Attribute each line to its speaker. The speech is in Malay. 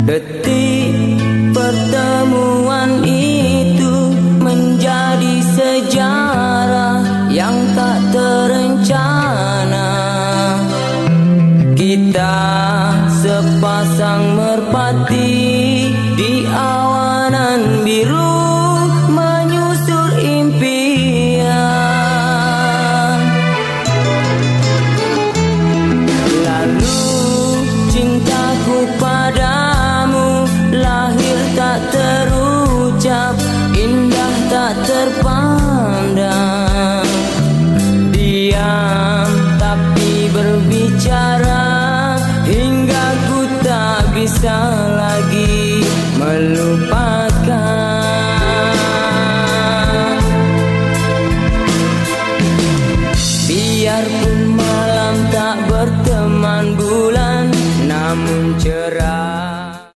Speaker 1: Detik pertemuan itu menjadi sejarah yang tak terencana. Kita sepasang merpati di awanan biru menyusur impian. Lalu cintaku padamu lahir tak terucap, indah tak terpandang. Diam tapi berbicara hingga ku tak bisa lagi.